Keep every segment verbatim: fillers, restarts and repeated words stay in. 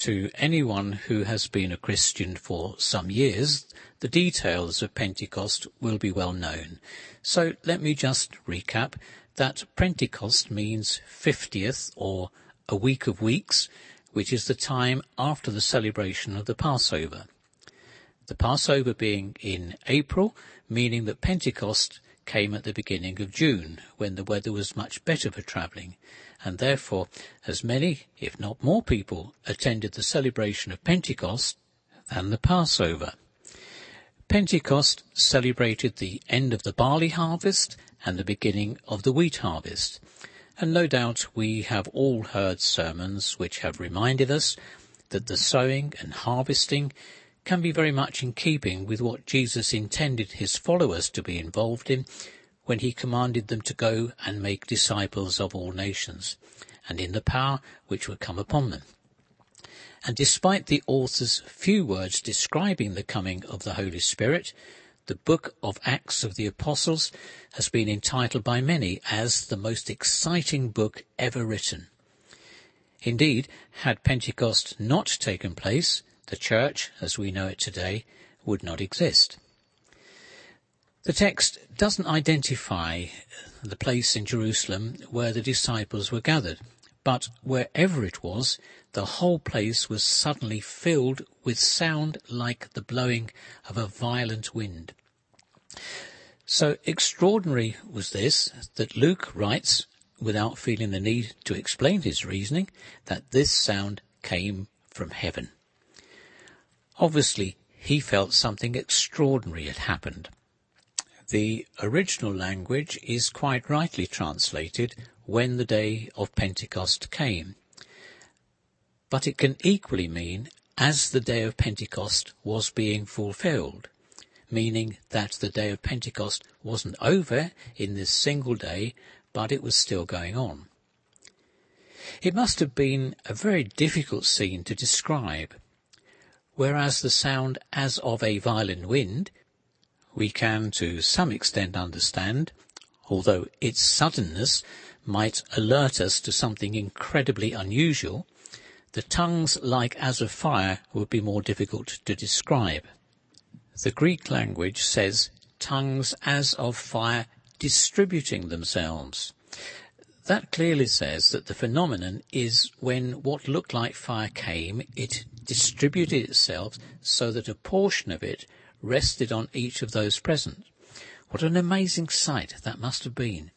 To anyone who has been a Christian for some years, the details of Pentecost will be well known. So let me just recap that Pentecost means fiftieth, or a week of weeks, which is the time after the celebration of the Passover. The Passover being in April, meaning that Pentecost came at the beginning of June, when the weather was much better for travelling, and therefore as many, if not more people, attended the celebration of Pentecost than the Passover. Pentecost celebrated the end of the barley harvest and the beginning of the wheat harvest, and no doubt we have all heard sermons which have reminded us that the sowing and harvesting can be very much in keeping with what Jesus intended his followers to be involved in when he commanded them to go and make disciples of all nations, and in the power which would come upon them. And despite the author's few words describing the coming of the Holy Spirit, the book of Acts of the Apostles has been entitled by many as the most exciting book ever written. Indeed, had Pentecost not taken place, the church, as we know it today, would not exist. The text doesn't identify the place in Jerusalem where the disciples were gathered, but wherever it was, the whole place was suddenly filled with sound like the blowing of a violent wind. So extraordinary was this that Luke writes, without feeling the need to explain his reasoning, that this sound came from heaven. Obviously, he felt something extraordinary had happened. The original language is quite rightly translated, when the day of Pentecost came. But it can equally mean, as the day of Pentecost was being fulfilled, meaning that the day of Pentecost wasn't over in this single day, but it was still going on. It must have been a very difficult scene to describe. Whereas the sound as of a violent wind we can to some extent understand, although its suddenness might alert us to something incredibly unusual, the tongues like as of fire would be more difficult to describe. The Greek language says tongues as of fire distributing themselves. That clearly says that the phenomenon is when what looked like fire came, it distributed itself so that a portion of it rested on each of those present. What an amazing sight that must have been.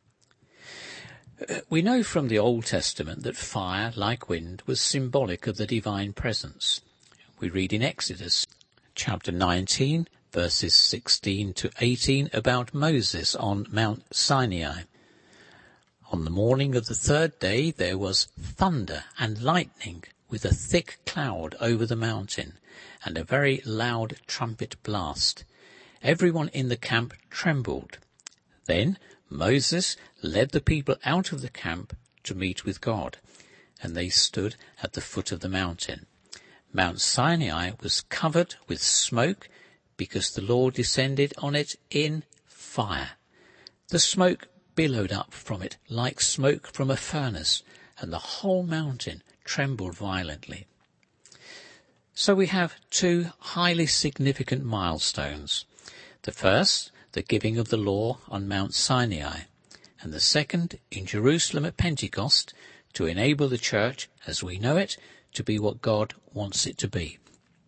We know from the Old Testament that fire, like wind, was symbolic of the divine presence. We read in Exodus chapter nineteen, verses sixteen to eighteen, about Moses on Mount Sinai. On the morning of the third day there was thunder and lightning with a thick cloud over the mountain, and a very loud trumpet blast. Everyone in the camp trembled. Then Moses led the people out of the camp to meet with God, and they stood at the foot of the mountain. Mount Sinai was covered with smoke, because the Lord descended on it in fire. The smoke billowed up from it like smoke from a furnace, and the whole mountain trembled violently. So we have two highly significant milestones. The first, the giving of the law on Mount Sinai, and the second, in Jerusalem at Pentecost, to enable the church, as we know it, to be what God wants it to be.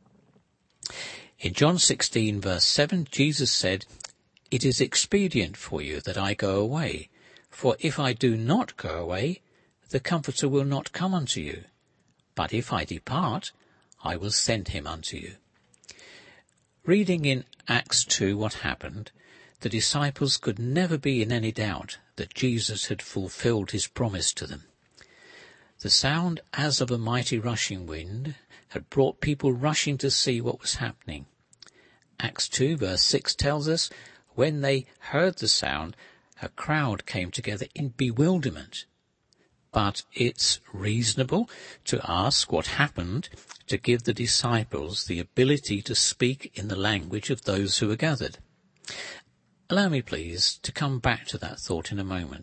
In John sixteen, verse seven, Jesus said, "It is expedient for you that I go away, for if I do not go away, the Comforter will not come unto you. But if I depart, I will send him unto you." Reading in Acts two what happened, the disciples could never be in any doubt that Jesus had fulfilled his promise to them. The sound as of a mighty rushing wind had brought people rushing to see what was happening. Acts two verse six tells us, when they heard the sound, a crowd came together in bewilderment. But it's reasonable to ask what happened to give the disciples the ability to speak in the language of those who were gathered. Allow me, please, to come back to that thought in a moment,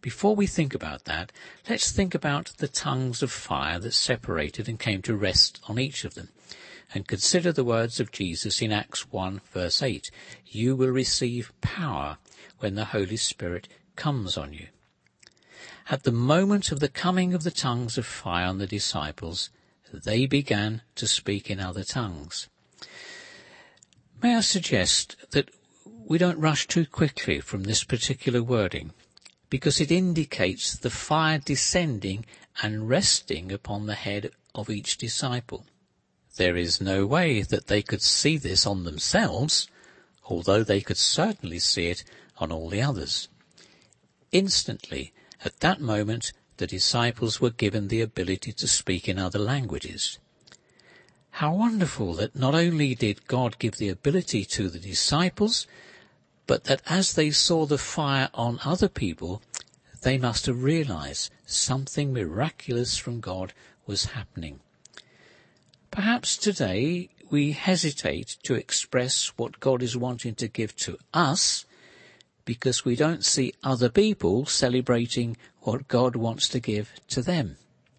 before we think about that, let's think about the tongues of fire that separated and came to rest on each of them. And consider the words of Jesus in Acts one verse eight. You will receive power when the Holy Spirit comes on you. At the moment of the coming of the tongues of fire on the disciples, they began to speak in other tongues. May I suggest that we don't rush too quickly from this particular wording, because it indicates the fire descending and resting upon the head of each disciple. There is no way that they could see this on themselves, although they could certainly see it on all the others. Instantly, at that moment, the disciples were given the ability to speak in other languages. How wonderful that not only did God give the ability to the disciples, but that as they saw the fire on other people, they must have realized something miraculous from God was happening. Perhaps today we hesitate to express what God is wanting to give to us because we don't see other people celebrating what God wants to give to them.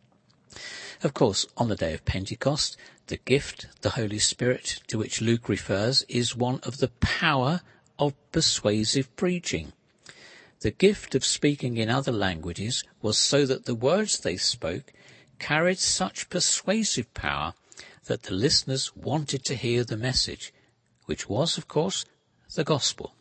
Of course, on the day of Pentecost, the gift, the Holy Spirit, to which Luke refers, is one of the power of persuasive preaching. The gift of speaking in other languages was so that the words they spoke carried such persuasive power that the listeners wanted to hear the message, which was, of course, the gospel.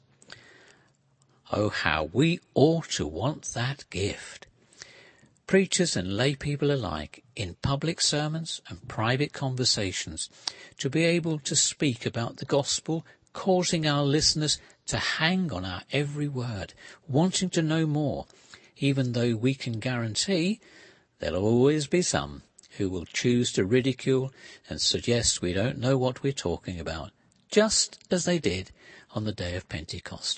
Oh, how we ought to want that gift. Preachers and lay people alike, in public sermons and private conversations, to be able to speak about the gospel, causing our listeners to hang on our every word, wanting to know more, even though we can guarantee there'll always be some who will choose to ridicule and suggest we don't know what we're talking about, just as they did on the day of Pentecost.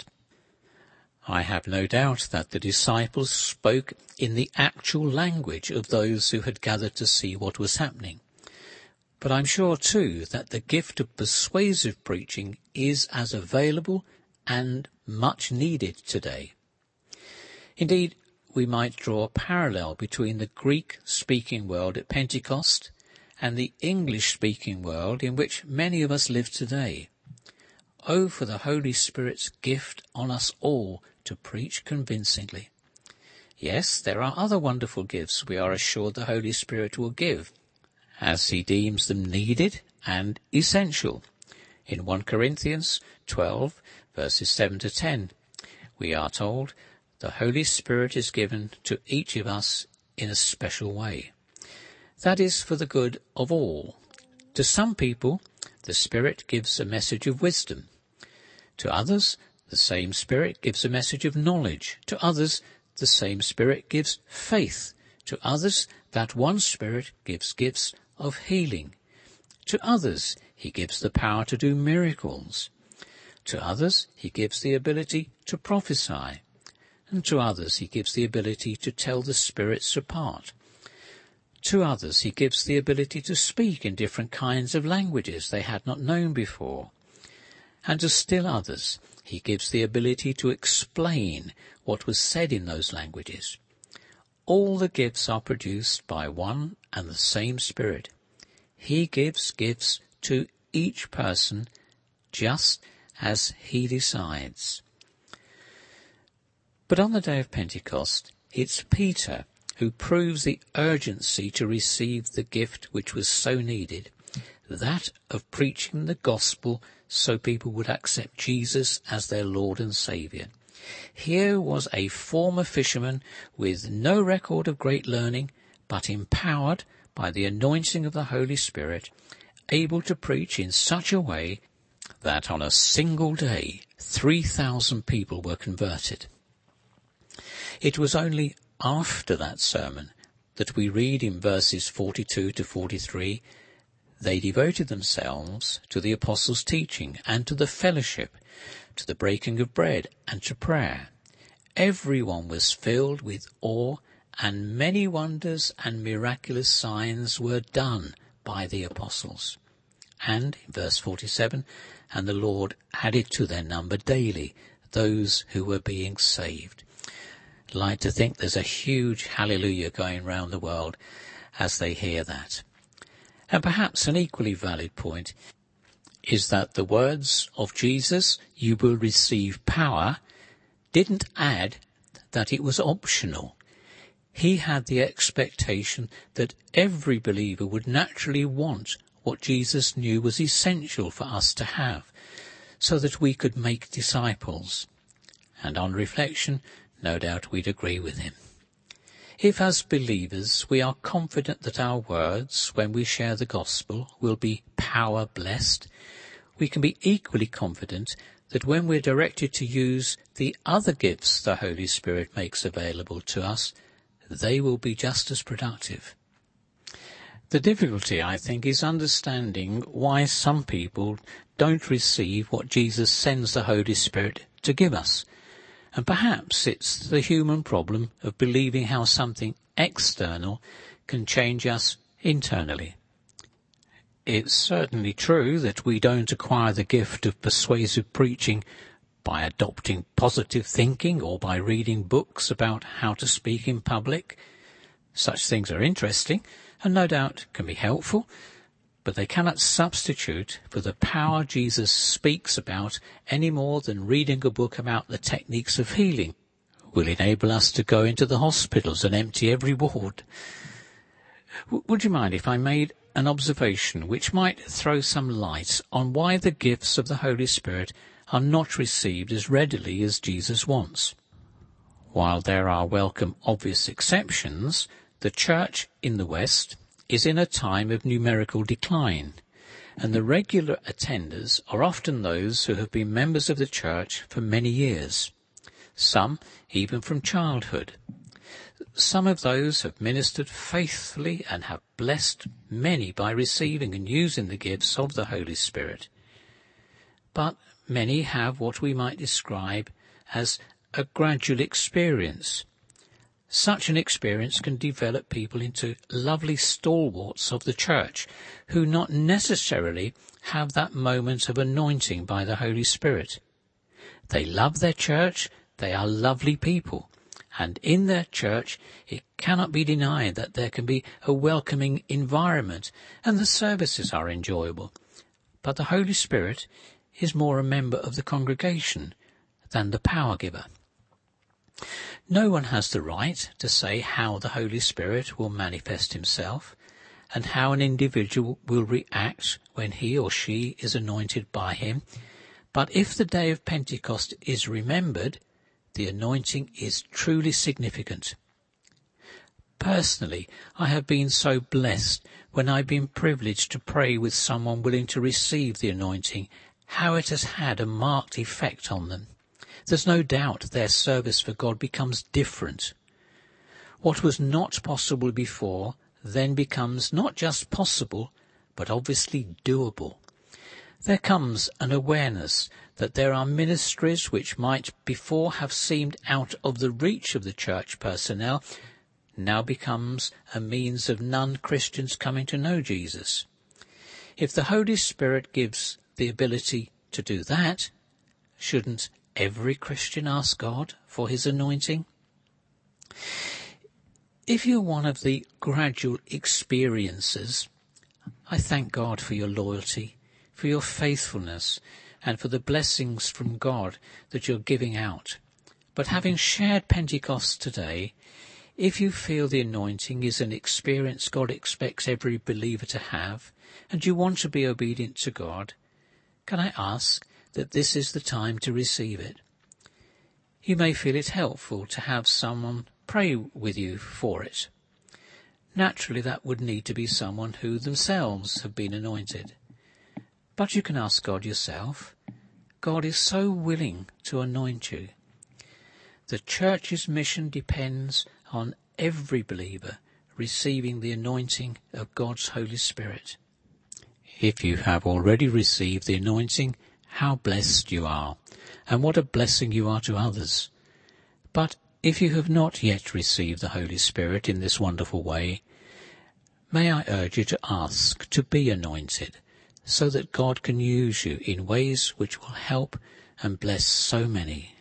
I have no doubt that the disciples spoke in the actual language of those who had gathered to see what was happening. But I'm sure, too, that the gift of persuasive preaching is as available and much needed today. Indeed, we might draw a parallel between the Greek-speaking world at Pentecost and the English-speaking world in which many of us live today. Oh, for the Holy Spirit's gift on us all to preach convincingly. Yes, there are other wonderful gifts we are assured the Holy Spirit will give, as he deems them needed and essential. In First Corinthians twelve, verses seven to ten, we are told, the Holy Spirit is given to each of us in a special way. That is for the good of all. To some people, the Spirit gives a message of wisdom. To others, the same Spirit gives a message of knowledge. To others, the same Spirit gives faith. To others, that one Spirit gives gifts of healing. To others, he gives the power to do miracles. To others, he gives the ability to prophesy. And to others, he gives the ability to tell the spirits apart. To others, he gives the ability to speak in different kinds of languages they had not known before. And to still others, he gives the ability to explain what was said in those languages. All the gifts are produced by one and the same Spirit. He gives gifts to each person just as he decides. But on the day of Pentecost, it's Peter who proves the urgency to receive the gift which was so needed, that of preaching the gospel so people would accept Jesus as their Lord and Saviour. Here was a former fisherman with no record of great learning, but empowered by the anointing of the Holy Spirit, able to preach in such a way that on a single day three thousand people were converted. It was only after that sermon that we read in verses forty-two to forty-three, they devoted themselves to the apostles' teaching and to the fellowship, to the breaking of bread and to prayer. Everyone was filled with awe, and many wonders and miraculous signs were done by the apostles. And, in verse forty-seven, and the Lord added to their number daily those who were being saved. like to think there's a huge hallelujah going round the world as they hear that. And perhaps an equally valid point is that the words of Jesus, "You will receive power," didn't add that it was optional. He had the expectation that every believer would naturally want what Jesus knew was essential for us to have, so that we could make disciples. And on reflection, no doubt we'd agree with him. If as believers we are confident that our words, when we share the gospel, will be power blessed, we can be equally confident that when we're directed to use the other gifts the Holy Spirit makes available to us, they will be just as productive. The difficulty, I think, is understanding why some people don't receive what Jesus sends the Holy Spirit to give us. And perhaps it's the human problem of believing how something external can change us internally. It's certainly true that we don't acquire the gift of persuasive preaching by adopting positive thinking or by reading books about how to speak in public. Such things are interesting and no doubt can be helpful, but they cannot substitute for the power Jesus speaks about any more than reading a book about the techniques of healing will enable us to go into the hospitals and empty every ward. W- would you mind if I made an observation which might throw some light on why the gifts of the Holy Spirit are not received as readily as Jesus wants? While there are welcome obvious exceptions, the Church in the West is in a time of numerical decline, and the regular attenders are often those who have been members of the Church for many years, some even from childhood. Some of those have ministered faithfully and have blessed many by receiving and using the gifts of the Holy Spirit. But many have what we might describe as a gradual experience. Such an experience can develop people into lovely stalwarts of the Church who not necessarily have that moment of anointing by the Holy Spirit. They love their church, they are lovely people, and in their church it cannot be denied that there can be a welcoming environment and the services are enjoyable. But the Holy Spirit is more a member of the congregation than the power giver. No one has the right to say how the Holy Spirit will manifest himself and how an individual will react when he or she is anointed by him. But if the day of Pentecost is remembered, the anointing is truly significant. Personally, I have been so blessed when I've been privileged to pray with someone willing to receive the anointing, how it has had a marked effect on them. There's no doubt their service for God becomes different. What was not possible before then becomes not just possible, but obviously doable. There comes an awareness that there are ministries which might before have seemed out of the reach of the church personnel, now becomes a means of non-Christians coming to know Jesus. If the Holy Spirit gives the ability to do that, shouldn't every Christian ask God for his anointing? If you're one of the gradual experiencers, I thank God for your loyalty, for your faithfulness, and for the blessings from God that you're giving out. But having shared Pentecost today, if you feel the anointing is an experience God expects every believer to have, and you want to be obedient to God, can I ask that this is the time to receive it? You may feel it helpful to have someone pray with you for it. Naturally, that would need to be someone who themselves have been anointed. But you can ask God yourself. God is so willing to anoint you. The church's mission depends on every believer receiving the anointing of God's Holy Spirit. If you have already received the anointing, how blessed you are, and what a blessing you are to others. But if you have not yet received the Holy Spirit in this wonderful way, may I urge you to ask to be anointed, so that God can use you in ways which will help and bless so many.